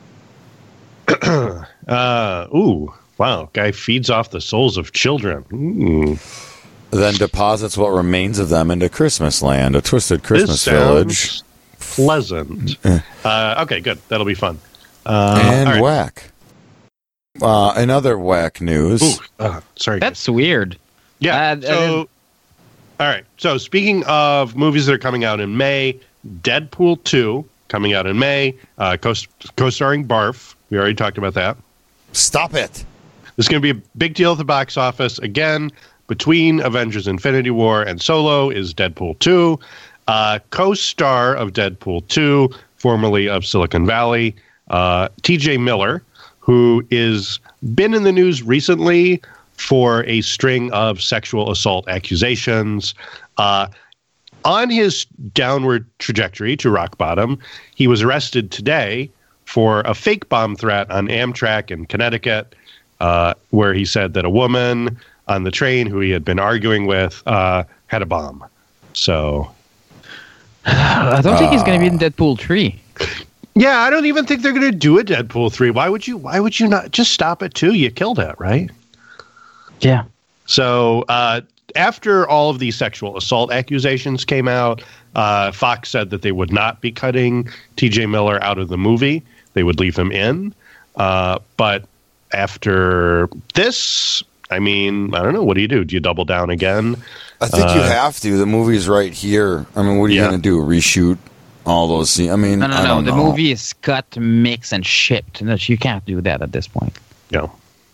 uh, ooh, wow! Guy feeds off the souls of children. Ooh. then deposits what remains of them into Christmas Land, a twisted This Christmas village, sounds pleasant. uh, okay, good. That'll be fun. Uh, and all right. whack. Uh, in other whack news, Ooh, uh, sorry. That's weird. Yeah. Uh, so, uh, all right. So, speaking of movies that are coming out in May, Deadpool two coming out in May, uh, co- co-starring Barf. We already talked about that. stop it. This is going to be a big deal at the box office. Again, between Avengers Infinity War and Solo is Deadpool two. Uh, co-star of Deadpool two, formerly of Silicon Valley, uh, T J Miller, who is been in the news recently for a string of sexual assault accusations. Uh, on his downward trajectory to rock bottom, he was arrested today for a fake bomb threat on Amtrak in Connecticut, uh, where he said that a woman on the train who he had been arguing with uh, had a bomb. So, I don't think he's going to be in Deadpool three. Yeah, I don't even think they're going to do a Deadpool three. Why would you? Why would you not just stop at two? You killed it, right? Yeah. So uh, after all of these sexual assault accusations came out, uh, Fox said that they would not be cutting T J Miller out of the movie. They would leave him in. Uh, but after this, I mean, I don't know. What do you do? Do you double down again? I think you Uh, have to. The movie's right here. I mean, what are you Yeah. going to do? Reshoot all those scenes? I mean, No, no, I no. don't The know. movie is cut, mixed, and shipped. No, you can't do that at this point. Yeah.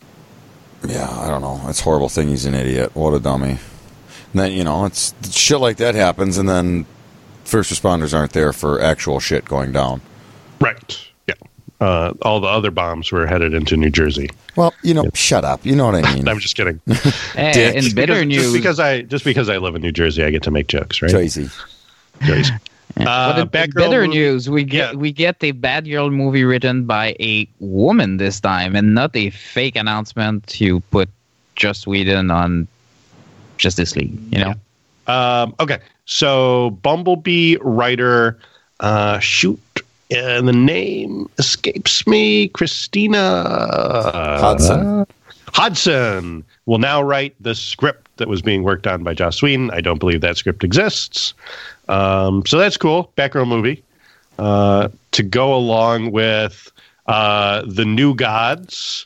Yeah, I don't know. It's a horrible thing. He's an idiot. What a dummy. And then, you know, it's shit like that happens, and then first responders aren't there for actual shit going down. Right. Yeah. Uh, all the other bombs were headed into New Jersey. Well, you know, shut up. You know what I mean. I'm just kidding. Hey, Dick. in Just better because, news, just because I just because I live in New Jersey, I get to make jokes, right? Tracy. Crazy. but Uh, in, in Batgirl better movie- news, we get Yeah. we get a Batgirl movie written by a woman this time, and not a fake announcement to put Joss Whedon on Justice League. You know. Um, okay, so Bumblebee writer, uh, shoot, and the name escapes me. Christina Hodson. Hodson will now write the script that was being worked on by Joss Whedon. I don't believe that script exists. Um, so that's cool. Batgirl movie uh, to go along with uh, the New Gods.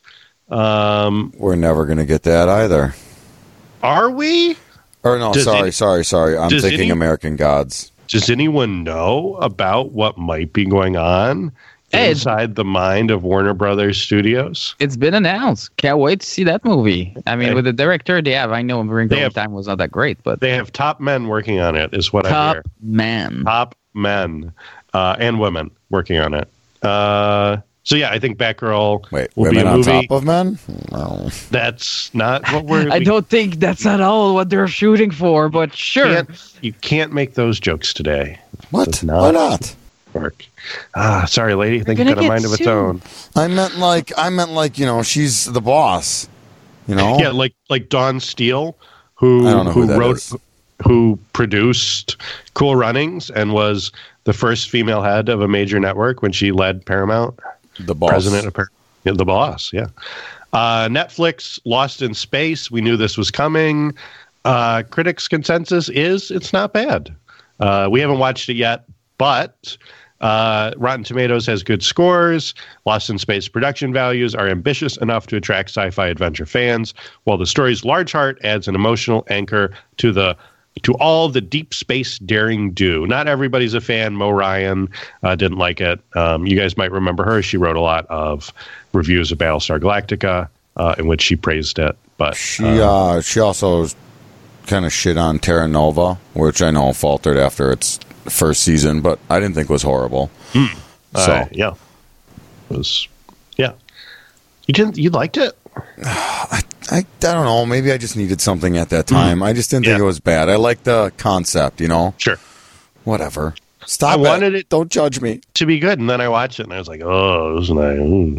Um, We're never going to get that either. are we? Or no, Does sorry, any- sorry, sorry. I'm does thinking any- American Gods. Does anyone know about what might be going on Hey, inside the mind of Warner Brothers Studios? It's been announced. Can't wait to see that movie. I mean, Okay. with the director they have, I know Wrinkle They in have- Time was not that great, but They have top men working on it, is what I top hear. man. Top men uh, and women working on it. Uh, so yeah, I think Batgirl Wait, will women be a on movie. top of men? No. That's not what we're. I we don't think that's at all what they're shooting for, but sure. Can't, you can't make those jokes today. What? Does not Why not? Work. Ah, sorry, lady. I think it's gonna got a get mind of its sued. own. I meant like I meant like you know she's the boss. You know. Yeah, like like Dawn Steele, who I don't know who who that wrote, is. who produced Cool Runnings, and was the first female head of a major network when she led Paramount. The boss. President of Par- yeah, the boss. Yeah. Uh, Netflix, Lost in Space. We knew this was coming. Uh, critics' consensus is it's not bad. Uh, we haven't watched it yet, but uh, Rotten Tomatoes has good scores. Lost in Space production values are ambitious enough to attract sci-fi adventure fans, while the story's large heart adds an emotional anchor to the to all the deep space daring do. Not everybody's a fan. Mo Ryan uh, didn't like it. Um, you guys might remember her. She wrote a lot of reviews of Battlestar Galactica uh, in which she praised it. But She uh, she also kind of shit on Terra Nova, which I know faltered after its first season, but I didn't think was horrible. So uh, yeah, it was yeah. You didn't. You liked it. I, I I don't know. Maybe I just needed something at that time. I just didn't think Yeah. it was bad. I like the concept, you know. Sure. Whatever. Stop I it. wanted it- Don't judge me. To be good, and then I watched it, and I was like, "Oh, isn't I?" Ooh.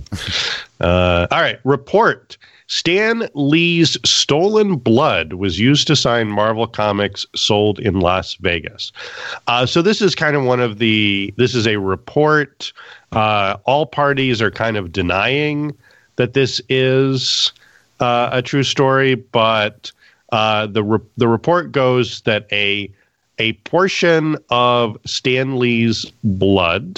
Uh, all right. Report: Stan Lee's stolen blood was used to sign Marvel Comics sold in Las Vegas. Uh, so this is kind of one of the. This is a report. Uh, all parties are kind of denying that this is uh, a true story, but uh, the re- the report goes that a a portion of Stan Lee's blood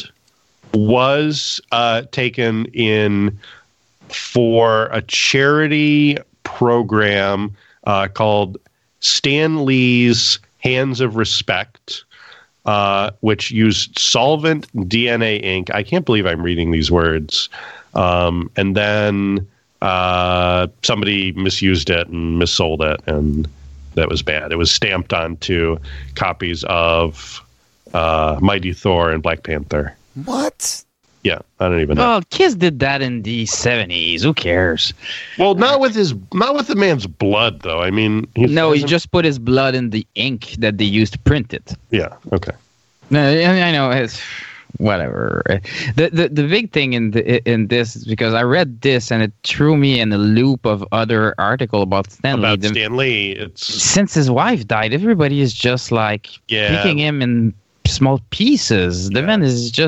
was uh, taken in for a charity program uh, called Stan Lee's Hands of Respect, uh, which used solvent D N A ink. I can't believe I'm reading these words. Um, and then uh, somebody misused it and missold it, and that was bad. It was stamped onto copies of uh, Mighty Thor and Black Panther. What? Yeah, I don't even know. Well, Kiss did that in the seventies. Who cares? Well, not with his, not with the man's blood, though. I mean, he No, he hasn't- just put his blood in the ink that they used to print it. yeah. Okay. No, I I know it's whatever. The, the the big thing in the, in this is because I read this and it threw me in a loop of other article about Stan Lee. About The- Stan Lee, it's Since his wife died, everybody is just like Yeah. picking him in small pieces. The Yeah. man is just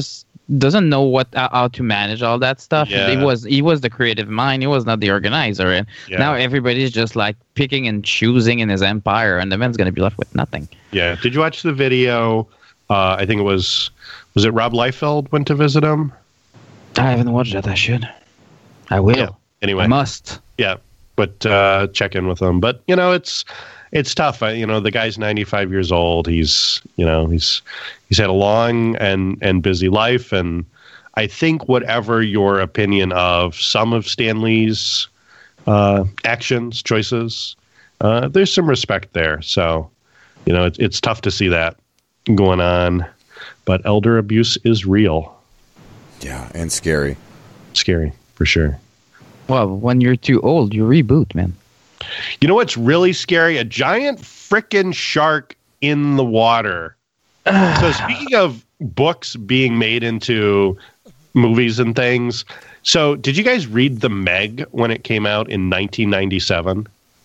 doesn't know what uh, how to manage all that stuff. Yeah. He was he was the creative mind. He was not the organizer, and Yeah. now everybody's just like picking and choosing in his empire, and the man's gonna be left with nothing. Yeah. Did you watch the video? Uh, I think it was was it Rob Liefeld went to visit him? I haven't watched that. I should. I will. Yeah. Anyway, I must. yeah. But uh, check in with him. But you know, it's it's tough. I, you know, the guy's ninety-five years old. He's you know he's he's had a long and and busy life, and I think whatever your opinion of some of Stan Lee's uh, actions, choices, uh, there's some respect there. So you know, it's it's tough to see that going on, but elder abuse is real. Yeah, and scary. Scary for sure. Well, when you're too old, you reboot, man. You know what's really scary? A giant frickin' shark in the water. So speaking of books being made into movies and things, so did you guys read The Meg when it came out in nineteen ninety-seven?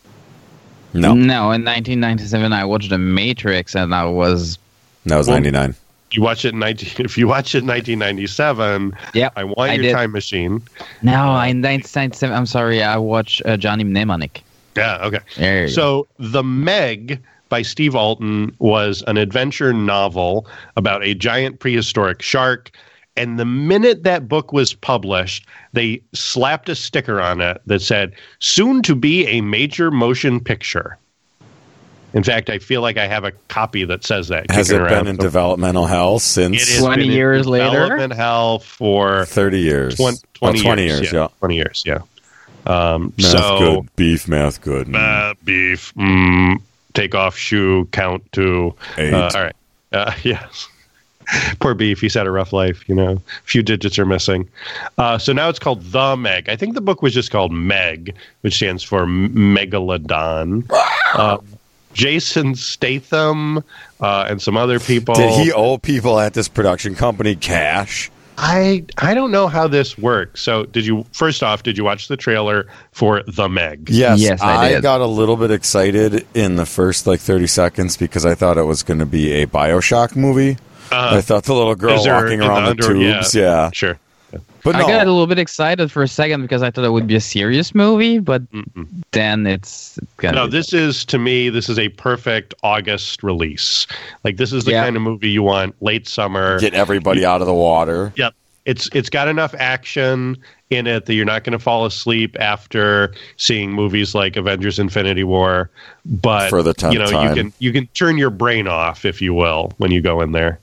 No, No, in nineteen ninety-seven, I watched The Matrix, and I was. that was Well, ninety-nine. You watch it in nineteen. If you watch it in nineteen ninety-seven, Yeah, I want I your did. time machine. No, in nineteen ninety-seven, I'm sorry, I watched uh, Johnny Mnemonic. Yeah, okay. There you go. So The Meg by Steve Alton was an adventure novel about a giant prehistoric shark. And the minute that book was published, they slapped a sticker on it that said, soon to be a major motion picture. In fact, I feel like I have a copy that says that. Has it kicking been around. in developmental hell It since has twenty been in years later? development hell for thirty years? twenty, Oh, twenty, twenty years. years, yeah. yeah. twenty years, yeah. Um, Math so, good. Beef math good. Mm. uh, beef, mm, take off shoe, count to. Eight. Uh, all right. Uh, yes. Poor Beef. He's had a rough life, you know. A few digits are missing. Uh, so now it's called The Meg. I think the book was just called Meg, which stands for M- Megalodon. Uh, Jason Statham uh, and some other people. Did he owe people at this production company cash? I I don't know how this works. So did you? First off, did you watch the trailer for The Meg? Yes, Yes, I did. got a little bit excited in the first like thirty seconds because I thought it was going to be a BioShock movie. Uh, I thought the little girl is there- walking in around the, under- tubes, yeah. Sure. But I no, got a little bit excited for a second because I thought it would be a serious movie, but Mm-mm. then it's gonna No, be- this is, to me, this is a perfect August release. Like, this is the Yeah. kind of movie you want late summer. get everybody out of the water. Yep. It's it's got enough action in it that you're not going to fall asleep after seeing movies like Avengers: Infinity War. But For the tenth you know, time. you can you can turn your brain off, if you will, when you go in there.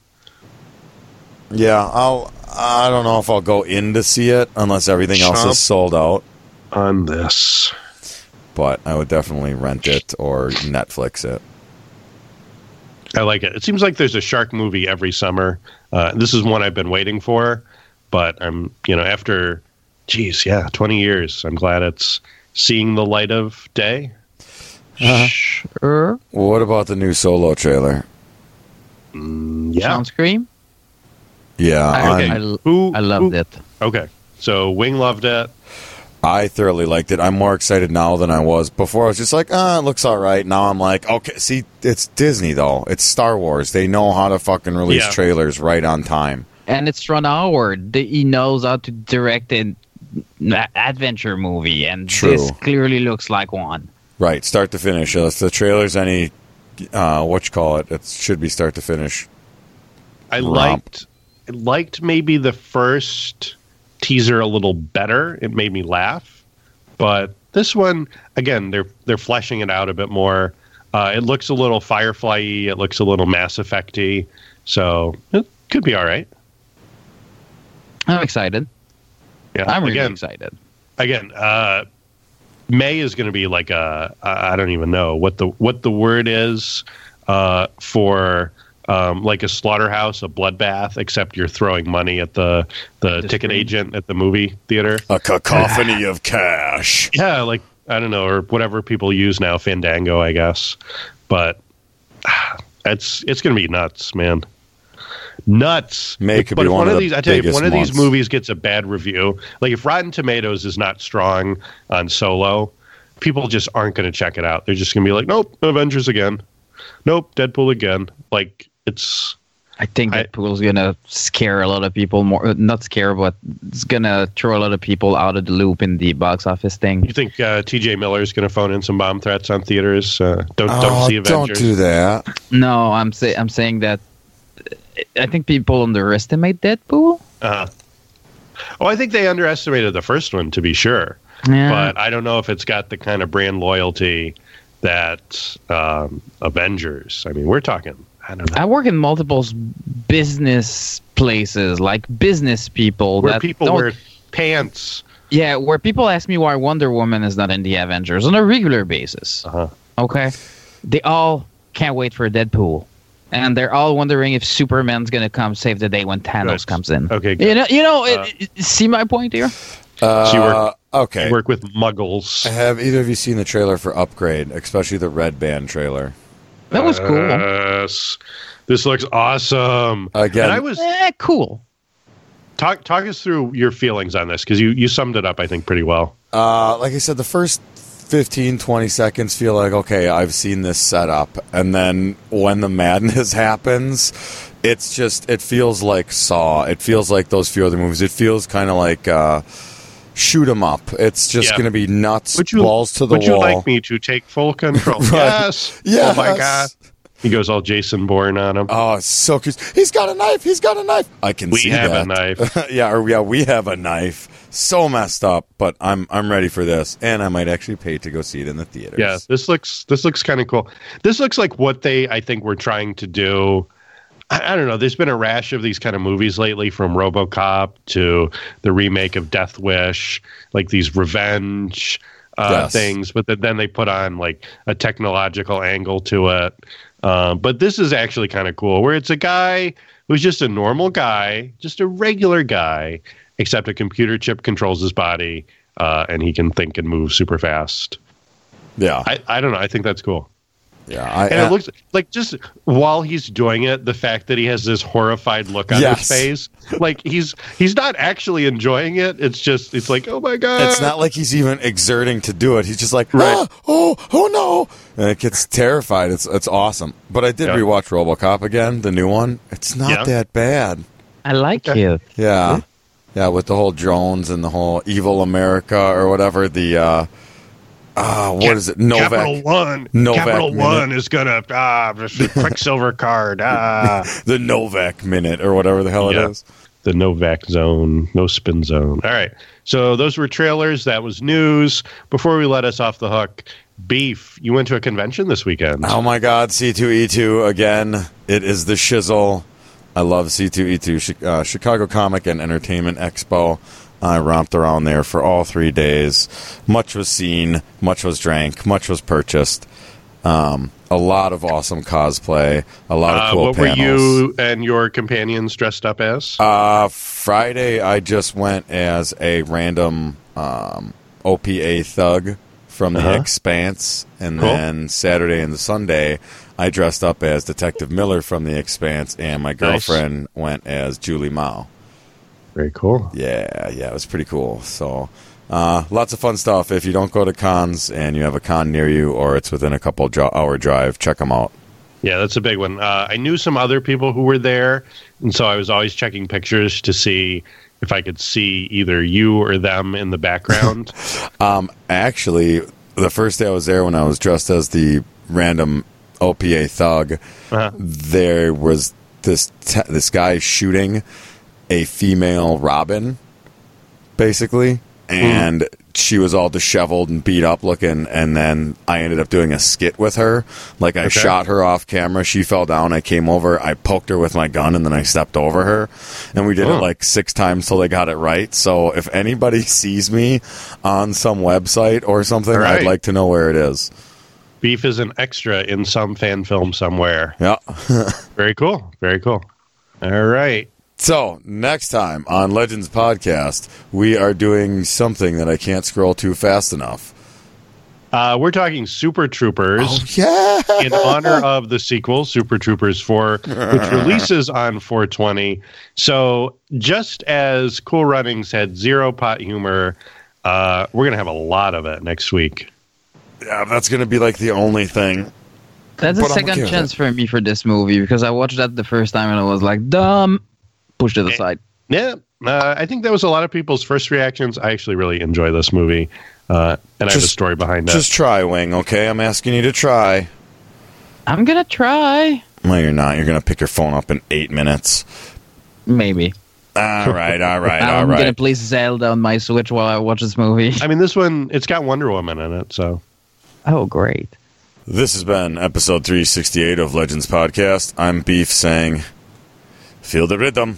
Yeah, I'll. I don't know if I'll go in to see it unless everything else Chomp. is sold out. On this, But I would definitely rent it or Netflix it. I like it. It seems like there's a shark movie every summer. Uh, this is one I've been waiting for, but I'm you know after, geez, yeah, twenty years. I'm glad it's seeing the light of day. Uh-huh. Sure. What about the new Solo trailer? Yeah. Sound Scream. Yeah, I, okay. I'm- I, Who I loved who- it. Okay, so Wing loved it. I thoroughly liked it. I'm more excited now than I was before. I was just like, ah, it looks all right. Now I'm like, okay, see, it's Disney though. It's Star Wars. They know how to fucking release Yeah. trailers right on time. And it's Ron Howard. The- He knows how to direct an adventure movie, and True. this clearly looks like one. Right, start to finish. If the trailer's any, uh, what you call it, it should be start to finish. I Romp. liked I liked maybe the first teaser a little better. It made me laugh, but this one again, they're they're fleshing it out a bit more. Uh, it looks a little Firefly-y. It looks a little Mass Effect-y. So it could be all right. I'm excited. Yeah, I'm really again, excited. again, uh, May is going to be like a I I don't even know what the what the word is uh, for um, like a slaughterhouse, a bloodbath, except you're throwing money at the the The ticket screen. agent at the movie theater. A cacophony of cash. Yeah, like I don't know, or whatever people use now, Fandango, I guess. But ah, it's it's going to be nuts, man. Nuts. May could but be if one one of of the these, I tell you, if biggest one of these months. movies gets a bad review, like if Rotten Tomatoes is not strong on Solo, people just aren't going to check it out. They're just going to be like, nope, Avengers again. Nope, Deadpool again. Like it's I think I- Deadpool's gonna scare a lot of people more. Not scare, but it's gonna throw a lot of people out of the loop in the box office thing. You think uh, T J Miller is going to phone in some bomb threats on theaters? Uh, don't don't Oh, see Avengers. don't do that. No, I'm say I'm saying that I think people underestimate Deadpool. Uh, oh, I think they underestimated the first one, to be sure. Yeah. But I don't know if it's got the kind of brand loyalty that um, Avengers. I mean, we're talking. I don't know. I work in multiple s- business places, like business people Where that people don't- wear pants. Yeah, where people ask me why Wonder Woman is not in the Avengers on a regular basis. Uh-huh. Okay, they all can't wait for Deadpool, and they're all wondering if Superman's gonna come save the day when Thanos Good. comes in. Okay, good. You know, you know. Uh, it, it- see my point here? Uh, So you work- okay. I work with muggles. Have either of you seen the trailer for Upgrade, especially the Red Band trailer? That was cool. Yes. This looks awesome. Again- and I was Eh, cool. talk talk us through your feelings on this, because you, you summed it up, I think, pretty well. Uh, like I said, the first fifteen, twenty seconds feel like, okay, I've seen this setup. And then when the madness happens, it's just, it feels like Saw. It feels like those few other movies. It feels kind of like uh, Shoot 'em Up. It's just Yeah. going to be nuts, Would you, balls to the would wall. you like me to take full control? Right. Yes. Yes. Oh, my God. He goes all Jason Bourne on him. Oh, it's so cute. He's got a knife. He's got a knife. I can we see have that. a knife. yeah, or yeah, we have a knife. So messed up, but I'm I'm ready for this, and I might actually pay to go see it in the theaters. Yeah, this looks this looks kind of cool. This looks like what they, I think, were trying to do. I, I don't know. There's been a rash of these kind of movies lately, from RoboCop to the remake of Death Wish, like these revenge uh, Yes. things. But then, then they put on like a technological angle to it. Um, but this is actually kind of cool, where it's a guy who's just a normal guy, just a regular guy, except a computer chip controls his body, uh, and he can think and move super fast. yeah, I, I don't know. I think that's cool. yeah. I, And it looks like, just while he's doing it, the fact that he has this horrified look on Yes. his face, like he's he's not actually enjoying it. It's just, it's like, oh my God. it's not like he's even exerting to do it. He's just like, Right. ah, oh, oh no, and it gets terrified. It's it's awesome. But I did Yeah. rewatch RoboCop again, the new one. It's not Yeah. that bad. I like Okay. it. Yeah, yeah, with the whole drones and the whole evil America or whatever. The uh, uh what is it? Novak. Capital One. Novak Capital minute. One is gonna ah the Quicksilver card ah the Novak minute or whatever the hell Yeah. it is. the Novak zone, no spin zone. All right. So those were trailers. That was news. Before we let us off the hook, Beef, you went to a convention this weekend. Oh my God, C two E two again. It is the shizzle. I love C two E two, Chi- uh, Chicago Comic and Entertainment Expo. I romped around there for all three days. Much was seen, much was drank, much was purchased. Um, a lot of awesome cosplay, a lot of Uh, cool what panels. were you and your companions dressed up as? Uh, Friday, I just went as a random um, O P A thug from The Uh-huh. Expanse. And Cool. then Saturday and Sunday, I dressed up as Detective Miller from The Expanse, and my girlfriend went as Julie Mao. Very cool. Yeah, yeah, it was pretty cool. So, uh, lots of fun stuff. If you don't go to cons and you have a con near you or it's within a couple dro- hour drive, check them out. Yeah, that's a big one. Uh, I knew some other people who were there, and so I was always checking pictures to see if I could see either you or them in the background. Um, actually, the first day I was there, when I was dressed as the random O P A thug, Uh-huh. there was this te- this guy shooting a female Robin, basically, and she was all disheveled and beat up looking. And then I ended up doing a skit with her. Like I Okay. shot her off camera. She fell down. I came over. I poked her with my gun, and then I stepped over her. And we did Oh. it like six times till they got it right. So if anybody sees me on some website or something, All right. I'd like to know where it is. Beef is an extra in some fan film somewhere. Yeah. Very cool. Very cool. All right. So, next time on Legends Podcast, we are doing something that I can't scroll too fast enough. Uh, we're talking Super Troopers. Oh, yeah! In honor of the sequel, Super Troopers four, which releases on four twenty. So just as Cool Runnings had zero pot humor, uh, we're going to have a lot of it next week. Yeah, that's going to be like the only thing. That's a But I'm second okay with chance it. for me for this movie because I watched that the first time and I was like, dumb. Pushed it aside. Yeah, uh, I think that was a lot of people's first reactions. I actually really enjoy this movie, uh, and I have a Just- story behind that. Just try, Wing, okay? I'm asking you to try. I'm gonna try. No, you're not. You're going to pick your phone up in eight minutes. Maybe. All right, all right, all I'm gonna right. play Zelda on my Switch while I watch this movie. I mean, this one, it's got Wonder Woman in it, so. Oh, great. This has been episode three sixty-eight of Legends Podcast. I'm Beef saying, feel the rhythm.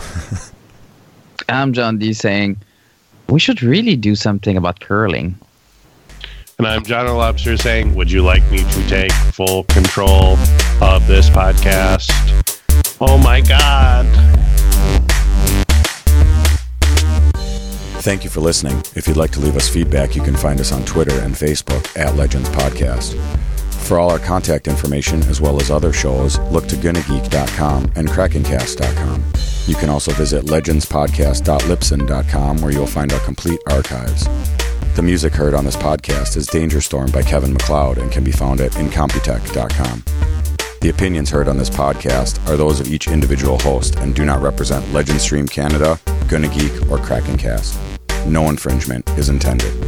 I'm John D saying, we should really do something about curling. And I'm John O'Lobster saying, would you like me to take full control of this podcast? Oh my God. Thank you for listening. If you'd like to leave us feedback, you can find us on Twitter and Facebook at Legends Podcast. For all our contact information, as well as other shows, look to gonna geek dot com and krakencast dot com. You can also visit legends podcast dot libsyn dot com, where you'll find our complete archives. The music heard on this podcast is Danger Storm by Kevin MacLeod and can be found at incompetech dot com. The opinions heard on this podcast are those of each individual host and do not represent Legend Stream Canada, Gonna Geek, or Krakencast. No infringement is intended.